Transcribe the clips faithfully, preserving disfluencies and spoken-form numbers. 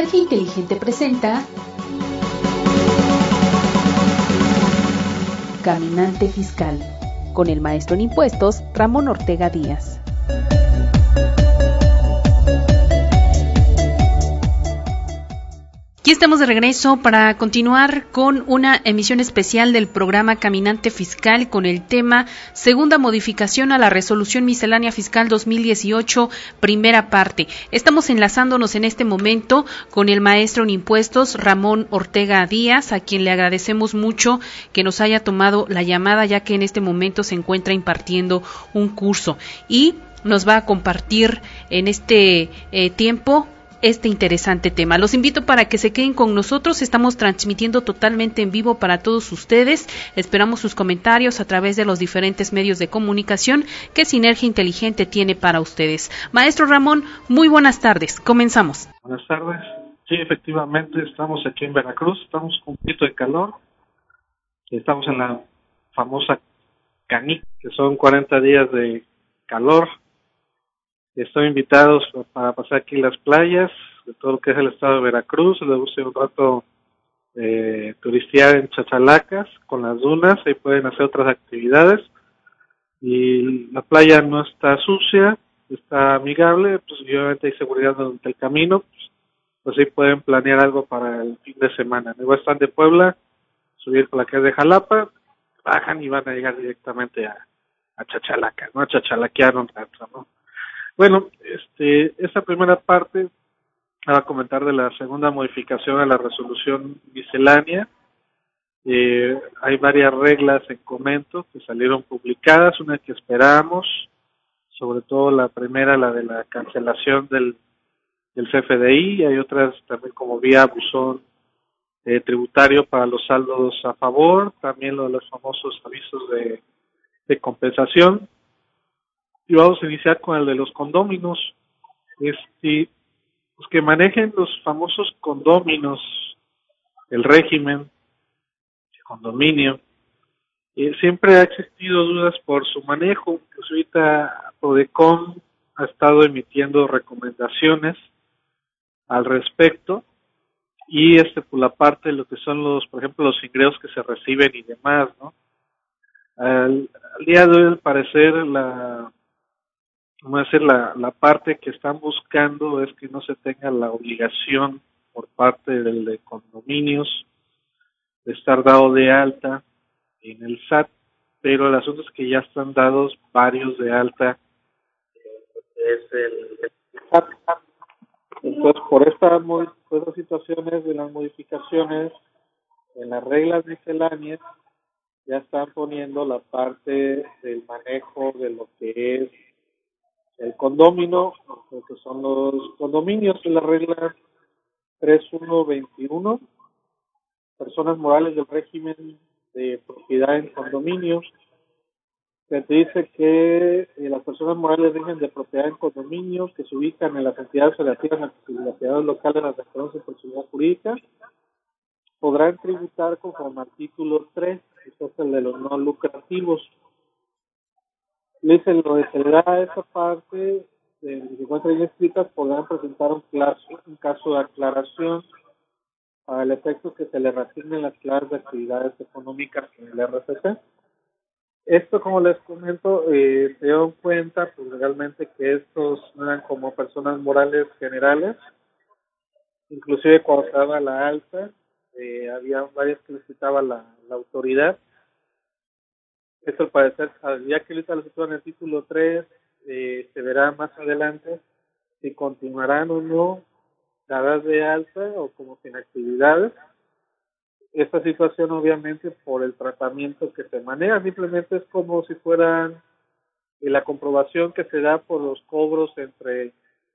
Sinergia Inteligente presenta Caminante Fiscal, con el maestro en impuestos Ramón Ortega Díaz. Aquí estamos de regreso para continuar con una emisión especial del programa Caminante Fiscal con el tema Segunda modificación a la Resolución Miscelánea Fiscal dos mil dieciocho, primera parte. Estamos enlazándonos en este momento con el maestro en impuestos Ramón Ortega Díaz, a quien le agradecemos mucho que nos haya tomado la llamada, ya que en este momento se encuentra impartiendo un curso y nos va a compartir en este eh, tiempo este interesante tema. Los invito para que se queden con nosotros. Estamos transmitiendo totalmente en vivo para todos ustedes. Esperamos sus comentarios a través de los diferentes medios de comunicación que Sinergia Inteligente tiene para ustedes. Maestro Ramón, muy buenas tardes. Comenzamos. Buenas tardes. Sí, efectivamente, estamos aquí en Veracruz. Estamos con un poquito de calor. Estamos en la famosa canícula, que son cuarenta días de calor. Estoy invitados para pasar aquí las playas de todo lo que es el estado de Veracruz. Les gusta un rato eh, turistear en Chachalacas con las dunas. Ahí pueden hacer otras actividades. Y la playa no está sucia, está amigable. Pues obviamente hay seguridad durante el camino. Pues, pues ahí pueden planear algo para el fin de semana. Luego están de Puebla, subir por la que es de Jalapa, bajan y van a llegar directamente a, a Chachalaca, ¿no? A chachalaquear un rato, ¿no? Bueno, este, esta primera parte va a comentar de la segunda modificación a la resolución miscelánea. Eh, hay varias reglas en comento que salieron publicadas, una que esperamos, sobre todo la primera, la de la cancelación del, del C F D I, hay otras también como vía buzón eh, tributario para los saldos a favor, también lo de los famosos avisos de, de compensación. Y vamos a iniciar con el de los condóminos. Este, los que manejen los famosos condóminos, el régimen de condominio, eh, siempre ha existido dudas por su manejo. Pues ahorita Prodecon ha estado emitiendo recomendaciones al respecto y este por la parte de lo que son los, por ejemplo, los ingresos que se reciben y demás, ¿no? Al, al día de hoy, al parecer, la Vamos a decir, la, la parte que están buscando es que no se tenga la obligación por parte del de condominios de estar dado de alta en el S A T, pero el asunto es que ya están dados varios de alta, es el, el S A T. Entonces, por esta por estas situaciones de las modificaciones en las reglas misceláneas, ya están poniendo la parte del manejo de lo que es el condomino, que son los condominios, en la regla tres punto uno punto veintiuno, personas morales del régimen de propiedad en condominios, que te dice que eh, las personas morales del régimen de propiedad en condominios que se ubican en las entidades relativas a las actividades locales de las reconoce por seguridad jurídica, podrán tributar conforme al título tres, que es el de los no lucrativos. Dice, lo que se le da a esa parte de que se encuentran bien escritas, podrán presentar un, caso, un caso de aclaración para el efecto que se le reasignen las claves de actividades económicas en el R F C. Esto, como les comento, eh, se dio en cuenta pues, realmente que estos no eran como personas morales generales, inclusive cuando se daba la alta, eh, había varias que les citaba la, la autoridad. Esto al parecer, ya que ahorita lo sitúan en el título tres, eh, se verá más adelante si continuarán o no dadas de alta o como sin actividades. Esta situación obviamente por el tratamiento que se maneja, simplemente es como si fueran eh, la comprobación que se da por los cobros entre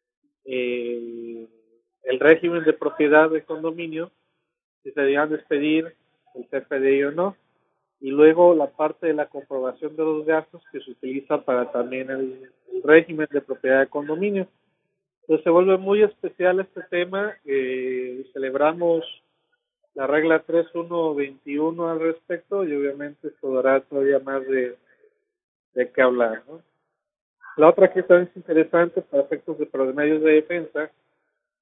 eh, el régimen de propiedad de condominio, si se debían despedir el C F D I o no. Y luego la parte de la comprobación de los gastos que se utiliza para también el, el régimen de propiedad de condominio. Entonces se vuelve muy especial este tema. Eh, celebramos la regla tres punto uno punto veintiuno al respecto y obviamente esto dará todavía más de, de qué hablar, ¿no? La otra que también es interesante para efectos de medios de defensa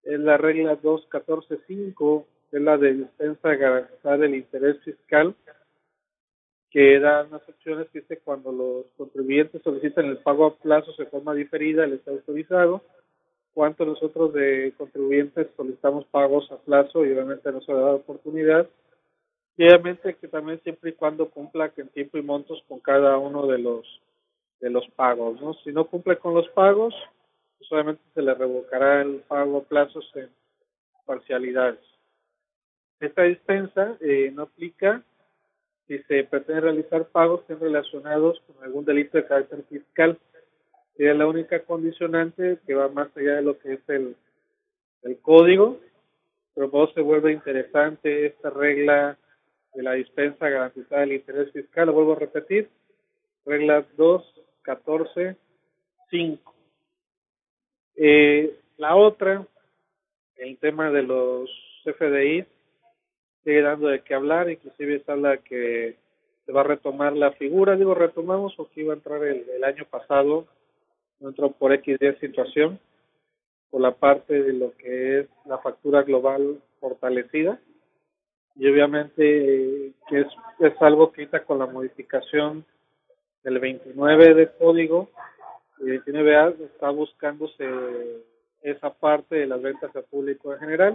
Es la regla dos catorce cinco, que es la de dispensa garantizar el interés fiscal, que da unas opciones que dice cuando los contribuyentes solicitan el pago a plazos de forma diferida, les está autorizado. Cuánto nosotros de contribuyentes solicitamos pagos a plazo y obviamente no se le da oportunidad. Y obviamente que también siempre y cuando cumpla en tiempo y montos con cada uno de los de los pagos, ¿no? Si no cumple con los pagos, pues obviamente se le revocará el pago a plazos en parcialidades. Esta dispensa eh, no aplica si se pretende realizar pagos que estén relacionados con algún delito de carácter fiscal. Sería la única condicionante que va más allá de lo que es el, el código, pero luego se vuelve interesante esta regla de la dispensa garantizada del interés fiscal. Lo vuelvo a repetir, regla dos catorce cinco. Eh, la otra, el tema de los F D I, sigue dando de qué hablar, inclusive se habla que se va a retomar la figura, digo retomamos porque iba a entrar el, el año pasado, no entró por X de situación, por la parte de lo que es la factura global fortalecida, y obviamente eh, que es, es algo que ahorita con la modificación del veintinueve de código, el veintinueve A, está buscándose esa parte de las ventas al público en general.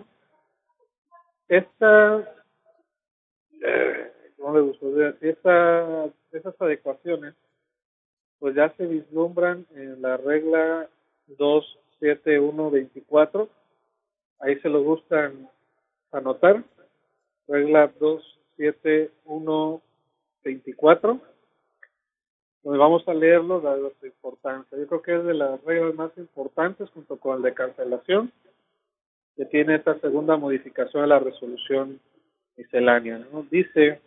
Esta Eh, ¿cómo me gustaría decir? Esta, esas adecuaciones pues ya se vislumbran en la regla dos siete uno veinticuatro. Ahí se lo gustan anotar, regla dos siete uno veinticuatro, donde vamos a leerlo dado su importancia. Yo creo que es de las reglas más importantes junto con el de cancelación que tiene esta segunda modificación de la resolución miscelánea, ¿no? Dice: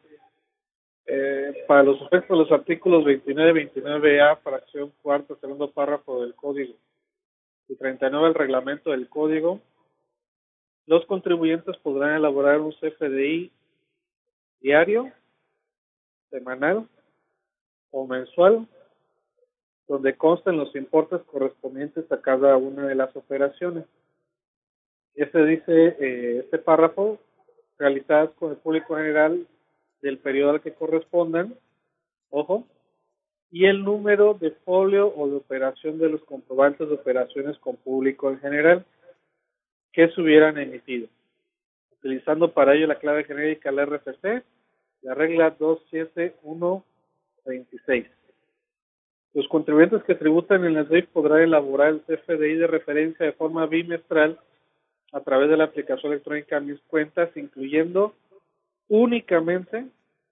Eh, para los efectos de los artículos veintinueve, veintinueve A, fracción cuarta, segundo párrafo del Código y treinta y nueve del reglamento del Código, los contribuyentes podrán elaborar un C F D I diario, semanal o mensual, donde consten los importes correspondientes a cada una de las operaciones. Este dice, eh, este párrafo, realizadas con el público general del periodo al que correspondan, ojo, y el número de folio o de operación de los comprobantes de operaciones con público en general que se hubieran emitido, utilizando para ello la clave genérica del R F C, la regla dos siete uno veintiséis. Los contribuyentes que tributan en el R I F podrán elaborar el C F D I de referencia de forma bimestral a través de la aplicación electrónica Mis Cuentas, incluyendo únicamente,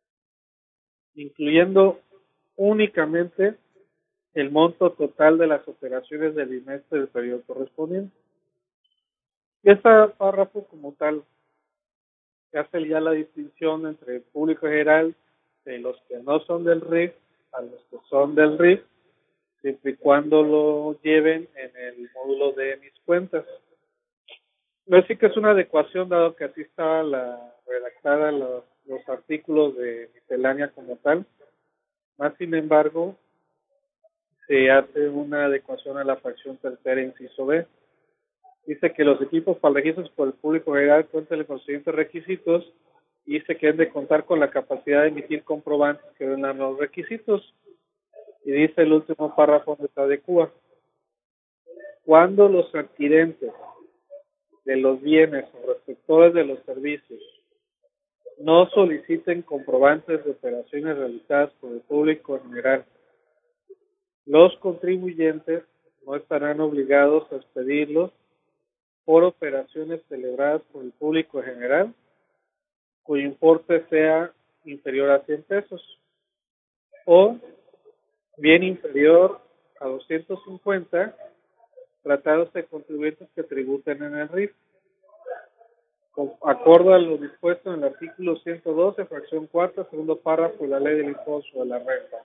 incluyendo únicamente el monto total de las operaciones del bimestre del periodo correspondiente. Y este párrafo como tal hace ya la distinción entre el público general de los que no son del R I F a los que son del R I F, siempre y cuando lo lleven en el módulo de Mis Cuentas. No es decir que es una adecuación, dado que así estaba la redactada los, los artículos de miscelánea como tal. Más sin embargo, se hace una adecuación a la fracción tercera, inciso B. Dice que los equipos para registros por el público general cuentan con los siguientes requisitos y dice que deben de contar con la capacidad de emitir comprobantes que den los requisitos. Y dice el último párrafo donde se adecua: cuando los adquirentes de los bienes o receptores de los servicios no soliciten comprobantes de operaciones realizadas por el público en general, los contribuyentes no estarán obligados a expedirlos por operaciones celebradas por el público en general, cuyo importe sea inferior a cien pesos, o bien inferior a doscientos cincuenta, tratados de contribuyentes que tributen en el R I F, con acuerdo a lo dispuesto en el artículo ciento doce, fracción cuarta, segundo párrafo de la Ley del Impuesto de la Renta.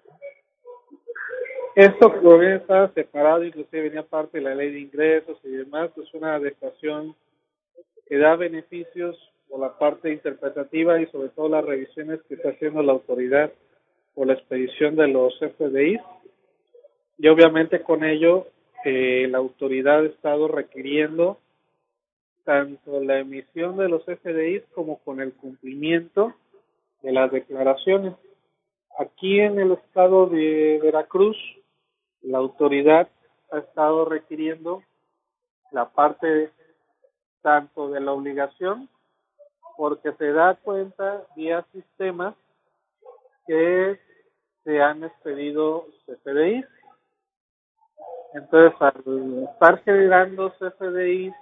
Esto que está separado, inclusive venía parte de la Ley de Ingresos y demás, es una adecuación que da beneficios por la parte interpretativa y sobre todo las revisiones que está haciendo la autoridad por la expedición de los F D Is, y obviamente con ello eh, la autoridad ha estado requiriendo tanto la emisión de los F D Is como con el cumplimiento de las declaraciones. Aquí en el estado de Veracruz, la autoridad ha estado requiriendo la parte tanto de la obligación, porque se da cuenta vía sistemas que se han expedido F D Is. Entonces, al estar generando F D Is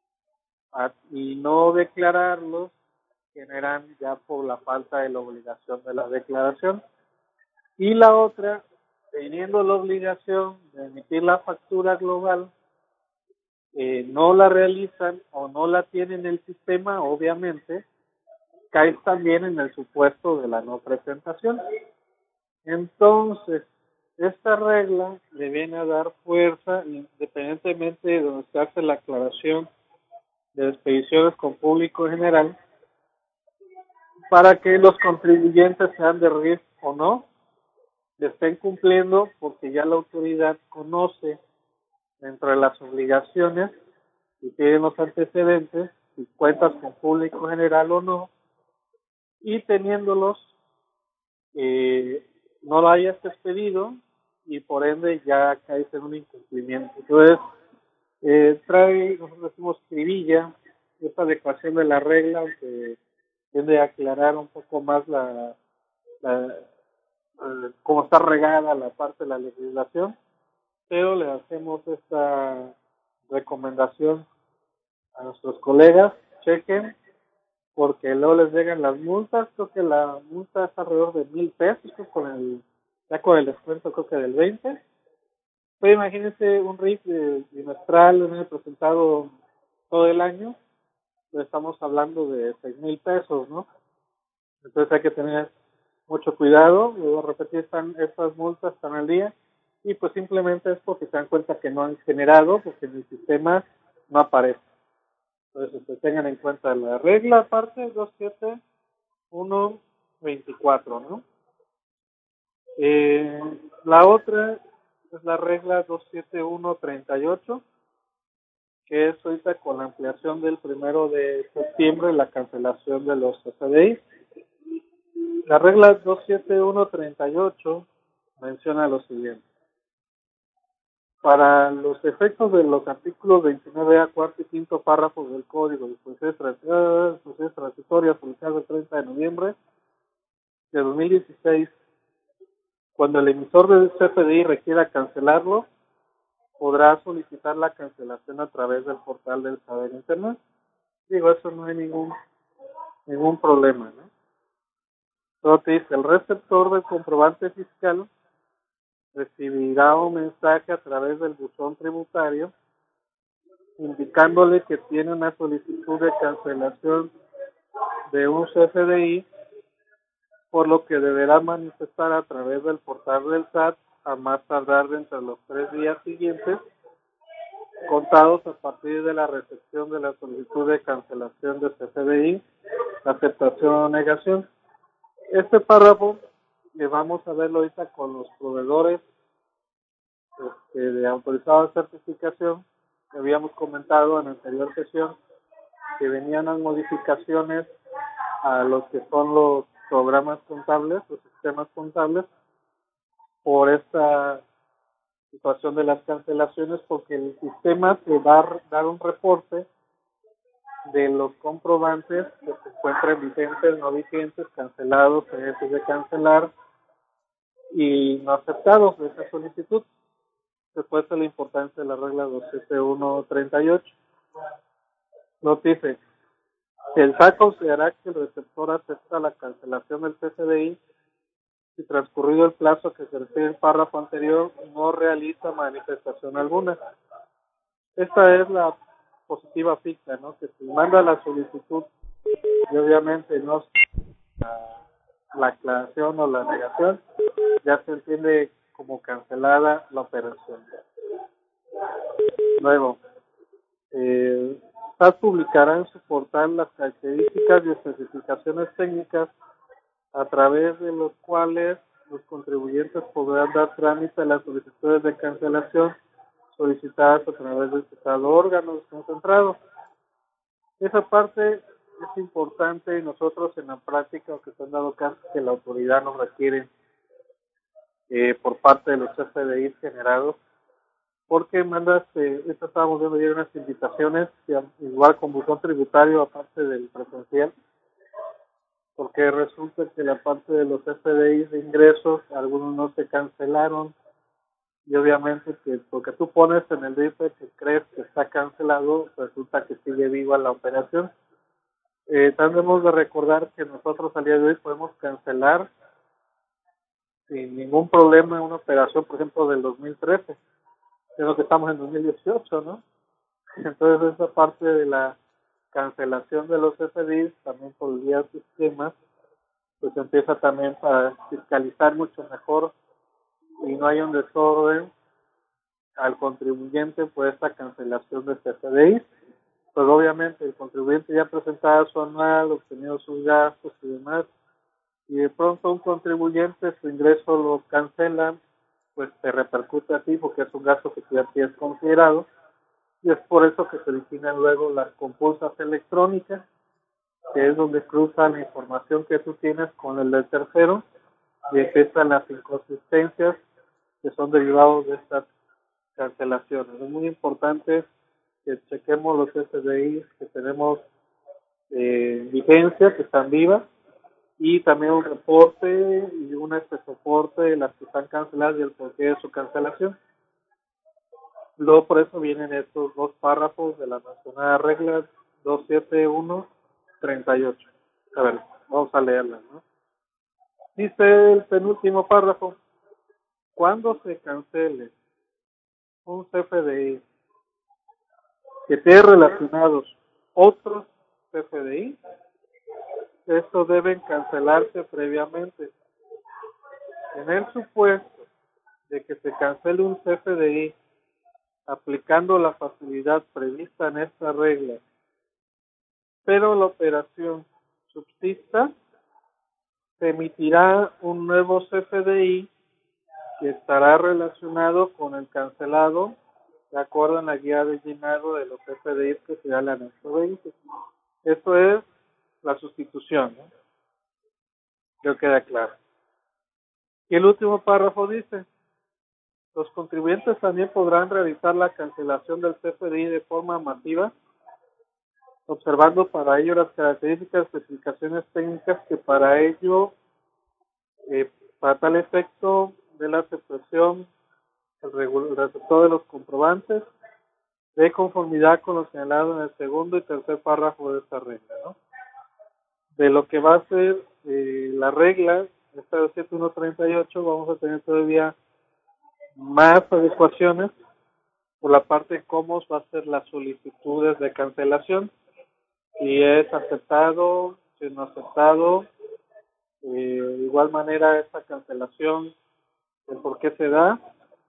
y no declararlos, generan ya por la falta de la obligación de la declaración. Y la otra, teniendo la obligación de emitir la factura global, eh, no la realizan o no la tienen en el sistema, obviamente, cae también en el supuesto de la no presentación. Entonces, esta regla le viene a dar fuerza, independientemente de donde se hace la aclaración de expediciones con público general, para que los contribuyentes, sean de R I F o no, le estén cumpliendo, porque ya la autoridad conoce dentro de las obligaciones y tiene los antecedentes, si cuentas con público general o no, y teniéndolos, eh, no lo hayas expedido y por ende ya caes en un incumplimiento. Entonces, eh, trae, nosotros decimos cribilla, esta adecuación de la regla, aunque tiende a aclarar un poco más la, la eh, cómo está regada la parte de la legislación, pero le hacemos esta recomendación a nuestros colegas, chequen, porque luego les llegan las multas. Creo que la multa es alrededor de mil pesos, con el, ya con el descuento creo que del veinte. Pues imagínense un R I F de, bimestral, un año presentado todo el año, pues estamos hablando de seis mil pesos, ¿no? Entonces hay que tener mucho cuidado. Luego repetir, están estas multas están al día, y pues simplemente es porque se dan cuenta que no han generado, porque en el sistema no aparece. Entonces, pues, tengan en cuenta la regla aparte dos siete uno veinticuatro, ¿no? Eh, la otra es la regla dos siete uno treinta y ocho, que es ahorita con la ampliación del primero de septiembre, la cancelación de los F D Is. La regla dos siete uno treinta y ocho menciona lo siguiente: para los efectos de los artículos veintinueve A, cuarto y quinto párrafos del Código de Disposiciones Transitorias publicado el treinta de noviembre de dos mil dieciséis, cuando el emisor del C F D I requiera cancelarlo, podrá solicitar la cancelación a través del portal del Saber Internet. Digo, eso no hay ningún ningún problema, ¿no? Solo te dice, el receptor del comprobante fiscal recibirá un mensaje a través del buzón tributario indicándole que tiene una solicitud de cancelación de un C F D I, por lo que deberá manifestar a través del portal del S A T a más tardar dentro de los tres días siguientes, contados a partir de la recepción de la solicitud de cancelación de C F D I, aceptación o negación. Este párrafo le vamos a verlo ahorita con los proveedores este, de autorizada certificación, que habíamos comentado en la anterior sesión, que venían las modificaciones a los que son los programas contables, los sistemas contables, por esta situación de las cancelaciones, porque el sistema te va a dar un reporte de los comprobantes que se encuentran vigentes, no vigentes, cancelados, pendientes de cancelar y no aceptados de esa solicitud. Después de la importancia de la regla dos siete uno treinta y ocho. Nos dice: el S A C considerará que el receptor acepta la cancelación del C F D I si transcurrido el plazo que se refiere el párrafo anterior no realiza manifestación alguna. Esta es la positiva fixa, ¿no? Que si manda la solicitud y obviamente no la, la aclaración o la negación, ya se entiende como cancelada la operación. Luego, eh, S A T publicará en su portal las características y especificaciones técnicas a través de los cuales los contribuyentes podrán dar trámite a las solicitudes de cancelación solicitadas a través del citado órgano desconcentrado. Esa parte es importante y nosotros en la práctica, aunque se han dado casos que la autoridad nos requiere eh, por parte de los F D I generados, porque mandas, eh, esto estábamos viendo ya unas invitaciones, igual con buzón tributario aparte del presencial, porque resulta que la parte de los F D I de ingresos, algunos no se cancelaron, y obviamente que porque tú pones en el D I F que crees que está cancelado, resulta que sigue viva la operación. Eh, también debemos de recordar que nosotros al día de hoy podemos cancelar sin ningún problema una operación, por ejemplo, del dos mil trece, siendo que estamos en dos mil dieciocho, ¿no? Entonces esa parte de la cancelación de los F D Is también por vía sistemas, pues empieza también para fiscalizar mucho mejor y no hay un desorden al contribuyente por esta cancelación de este F D I. Pues obviamente el contribuyente ya presentaba su anual, obtenido sus gastos y demás, y de pronto un contribuyente su ingreso lo cancelan, pues te repercute a ti porque es un gasto que tú ya tienes considerado, y es por eso que se originan luego las compulsas electrónicas, que es donde cruzan la información que tú tienes con el del tercero y empiezan las inconsistencias que son derivados de estas cancelaciones. Es muy importante que chequemos los F D Is que tenemos eh, vigencia, que están vivas, y también un reporte y un este soporte de las que están canceladas y el porqué de su cancelación. Luego por eso vienen estos dos párrafos de la mencionada regla doscientos setenta y uno treinta y ocho. A ver, vamos a leerla, ¿no? Dice el penúltimo párrafo: cuando se cancele un C F D I que tiene relacionados otros C F D I, estos deben cancelarse previamente. En el supuesto de que se cancele un C F D I aplicando la facilidad prevista en esta regla, pero la operación subsista, se emitirá un nuevo C F D I que estará relacionado con el cancelado de acuerdo en la guía de llenado de los C F D Is que se da el anexo veinte. Esto es la sustitución, ¿no? Creo que queda claro. Y el último párrafo dice: los contribuyentes también podrán realizar la cancelación del C F D I de forma masiva, observando para ello las características, especificaciones técnicas que para ello, eh, para tal efecto de la aceptación, el, el receptor de los comprobantes, de conformidad con lo señalado en el segundo y tercer párrafo de esta regla, ¿no? De lo que va a ser eh, la regla, esta de setenta y uno treinta y ocho, vamos a tener todavía más adecuaciones por la parte de cómo va a ser las solicitudes de cancelación, si es aceptado, si no aceptado, eh, de igual manera esta cancelación, el por qué se da.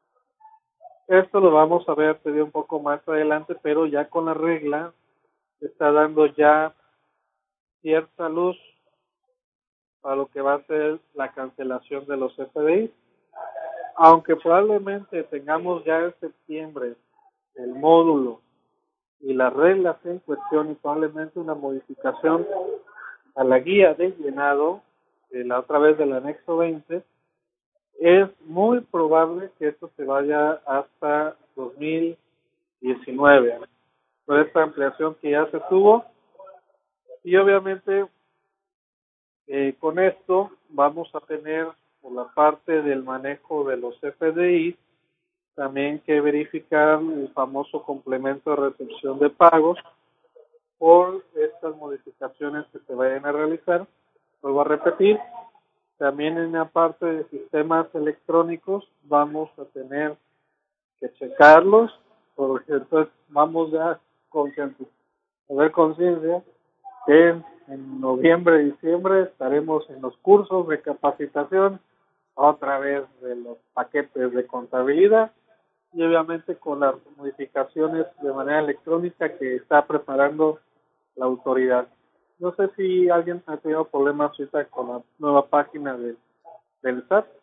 Esto lo vamos a ver te un poco más adelante, pero ya con la regla está dando ya cierta luz para lo que va a ser la cancelación de los F D I. Aunque probablemente tengamos ya en septiembre el módulo y las reglas en cuestión y probablemente una modificación a la guía de llenado, de la otra vez del anexo veinte, es muy probable que esto se vaya hasta dos mil diecinueve, por esta ampliación que ya se tuvo. Y obviamente eh, con esto vamos a tener por la parte del manejo de los F D I también que verificar el famoso complemento de recepción de pagos por estas modificaciones que se vayan a realizar. Vuelvo a repetir, también en la parte de sistemas electrónicos vamos a tener que checarlos, porque entonces vamos ya con a ver conciencia que en, en noviembre, diciembre estaremos en los cursos de capacitación, otra vez de los paquetes de contabilidad y obviamente con las modificaciones de manera electrónica que está preparando la autoridad. No sé si alguien ha tenido problemas ahorita con la nueva página de, del S A T.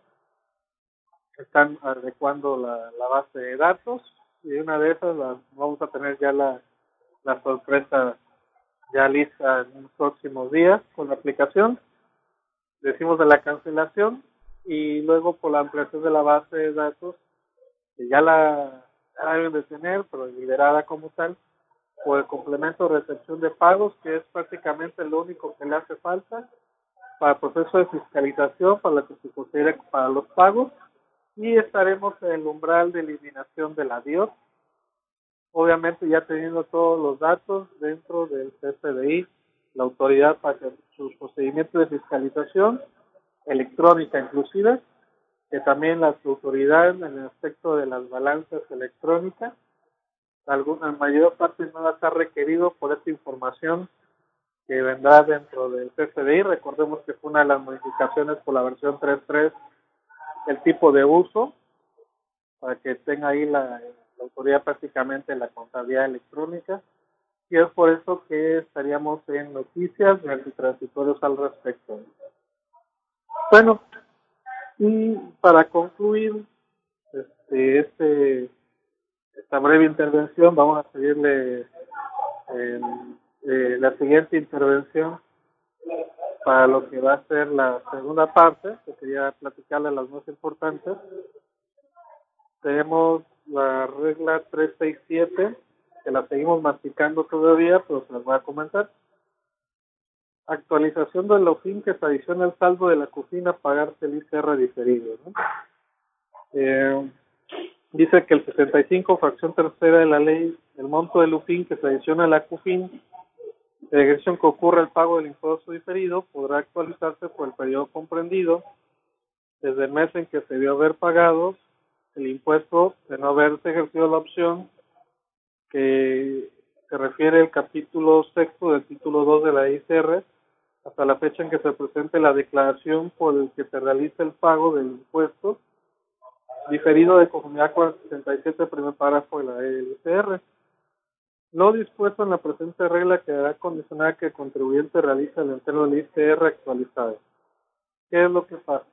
Están adecuando la, la base de datos y una de esas la, vamos a tener ya la, la sorpresa ya lista en los próximos días con la aplicación. Decimos de la cancelación y luego por la ampliación de la base de datos, que ya la, ya la deben de tener, pero liberada como tal, por el complemento de recepción de pagos, que es prácticamente lo único que le hace falta para el proceso de fiscalización, para lo que se considera para los pagos, y estaremos en el umbral de eliminación de la D I O T, obviamente ya teniendo todos los datos dentro del C F D I, la autoridad para que sus procedimientos de fiscalización, electrónica inclusive, que también las autoridades en el aspecto de las balanzas electrónicas, alguna mayor parte no las ha requerido por esta información que vendrá dentro del C F D I. Recordemos que fue una de las modificaciones por la versión tres punto tres, el tipo de uso, para que tenga ahí la, la autoridad prácticamente la contabilidad electrónica, y es por eso que estaríamos en noticias y transitorios al respecto. Bueno, y para concluir este, este esta breve intervención, vamos a seguirle en eh, la siguiente intervención para lo que va a ser la segunda parte, que quería platicarle las más importantes. Tenemos la regla trescientos sesenta y siete, que la seguimos masticando todavía, pero se las voy a comentar. Actualización del LOFIN que se adiciona al saldo de la CUFIN a pagarse el I C R diferido, ¿no? Eh, dice que el sesenta y cinco, fracción tercera de la ley, el monto del LOFIN que se adiciona a la CUFIN de ejecución que ocurre el pago del impuesto diferido podrá actualizarse por el periodo comprendido desde el mes en que se debió haber pagado el impuesto de no haberse ejercido la opción que se refiere al capítulo sexto del título dos de la I C R hasta la fecha en que se presente la declaración por el que se realice el pago del impuesto diferido de conformidad con el sesenta y siete, primer párrafo de la I C R. Lo dispuesto en la presente regla quedará condicionada a que el contribuyente realice el entero del I C R actualizado. ¿Qué es lo que pasa?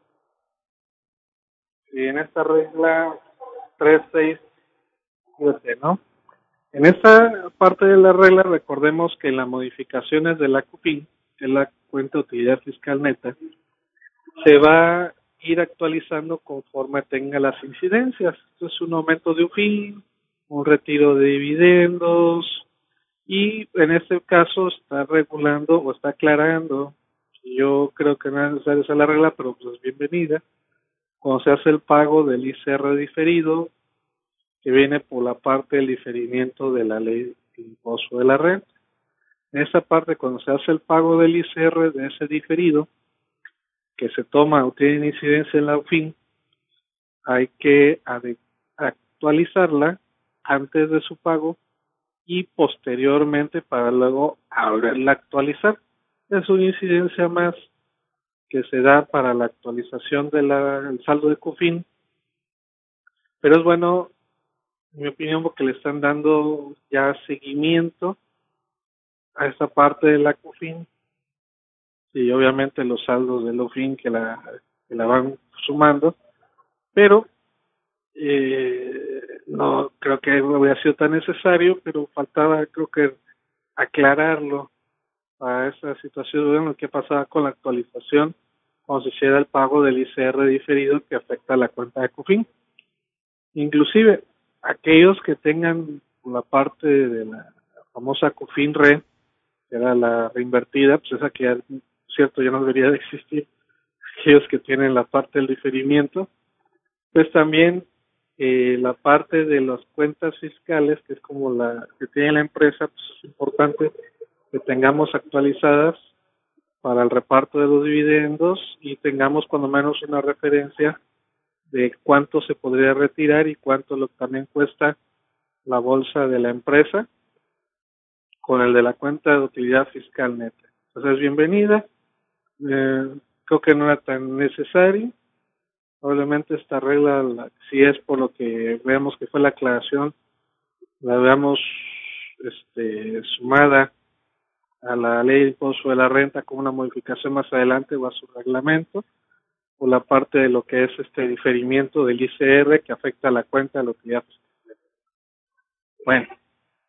Y en esta regla trescientos sesenta y siete, ¿no? En esta parte de la regla, recordemos que las modificaciones de la CUFIN, que es la cuenta de utilidad fiscal neta, se va a ir actualizando conforme tenga las incidencias. Esto es un aumento de U F I N, un retiro de dividendos, y en este caso está regulando o está aclarando, yo creo que no es necesario hacer la regla, pero pues es bienvenida, cuando se hace el pago del I C R diferido, que viene por la parte del diferimiento de la ley de impuesto de la renta. En esa parte, cuando se hace el pago del I C R de ese diferido, que se toma o tiene incidencia en la U F I N, hay que actualizarla antes de su pago y posteriormente para luego volverla a actualizar. Es una incidencia más que se da para la actualización del saldo de CUFIN, pero es bueno, en mi opinión, porque le están dando ya seguimiento a esta parte de la CUFIN y obviamente los saldos del U F I N que la, que la van sumando, pero eh, no creo que hubiera sido tan necesario, pero faltaba, creo que, aclararlo a esa situación de lo que pasaba con la actualización cuando se hiciera el pago del I C R diferido que afecta a la cuenta de CUFIN. Inclusive aquellos que tengan la parte de la famosa CUFIN re, que era la reinvertida, pues esa que ya, cierto, ya no debería de existir. Aquellos que tienen la parte del diferimiento, pues también eh, la parte de las cuentas fiscales, que es como la que tiene la empresa, pues es importante que tengamos actualizadas para el reparto de los dividendos y tengamos cuando menos una referencia de cuánto se podría retirar y cuánto lo que también cuesta la bolsa de la empresa con el de la cuenta de utilidad fiscal neta. Entonces, bienvenida. Eh, creo que no era tan necesario. Probablemente esta regla, la, si es por lo que veamos que fue la aclaración, la veamos este, sumada a la ley de impuesto de la renta como una modificación más adelante o a su reglamento, o la parte de lo que es este diferimiento del I C R que afecta a la cuenta de la utilidad fiscal. Bueno,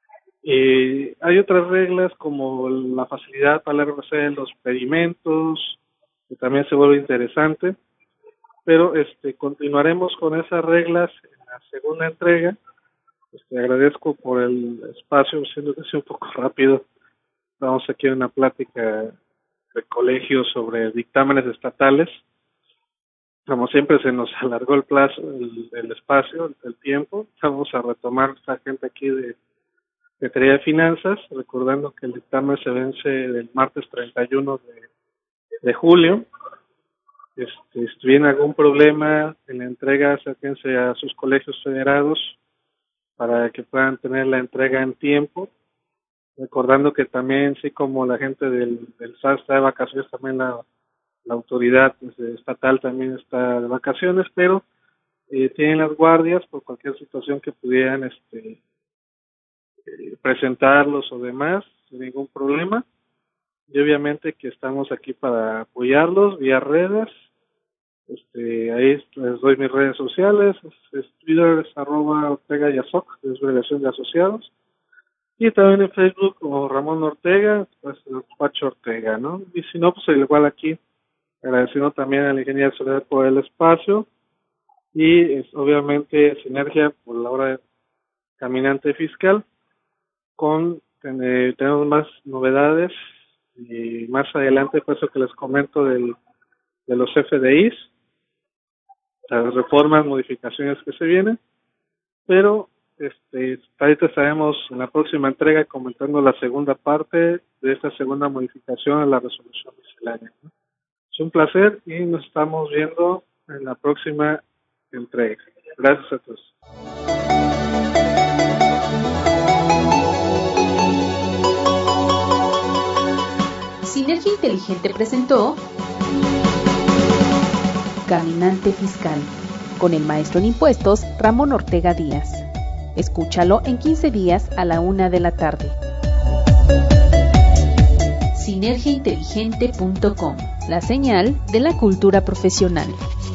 Eh, hay otras reglas como la facilidad para la R C de los pedimentos, que también se vuelve interesante, pero este continuaremos con esas reglas en la segunda entrega. Este, agradezco por el espacio, siendo que es un poco rápido. Estamos aquí en una plática de colegio sobre dictámenes estatales. Como siempre se nos alargó el plazo, el, el espacio, el, el tiempo. Vamos a retomar esta gente aquí de Secretaría de Finanzas, recordando que el dictamen se vence el martes treinta y uno de, de julio. Este, si tienen algún problema en la entrega, acérquense a sus colegios federados para que puedan tener la entrega en tiempo. Recordando que también, sí, como la gente del, del S A S está de vacaciones, también la, la autoridad pues, estatal también está de vacaciones, pero eh, tienen las guardias por cualquier situación que pudieran este eh, presentarlos o demás, sin ningún problema. Y obviamente que estamos aquí para apoyarlos vía redes. Este, ahí les doy mis redes sociales, es, es Twitter, es arroba Ortega y Azoc, es relación de asociados. Y también en Facebook como Ramón Ortega, pues el despacho Ortega, ¿no? Y si no, pues igual aquí, agradeciendo también a la Ingeniera Soledad por el espacio y es, obviamente Sinergia por la hora de Caminante Fiscal. Con eh, tenemos más novedades y más adelante, pues eso que les comento del, de los F D Is, las reformas, modificaciones que se vienen, pero Este, ahorita estaremos en la próxima entrega comentando la segunda parte de esta segunda modificación a la resolución miscelánea, ¿no? Es un placer y nos estamos viendo en la próxima entrega. Gracias a todos. Sinergia Inteligente presentó Caminante Fiscal con el maestro en impuestos Ramón Ortega Díaz. Escúchalo en quince días a la una de la tarde. sinergia inteligente punto com, la señal de la cultura profesional.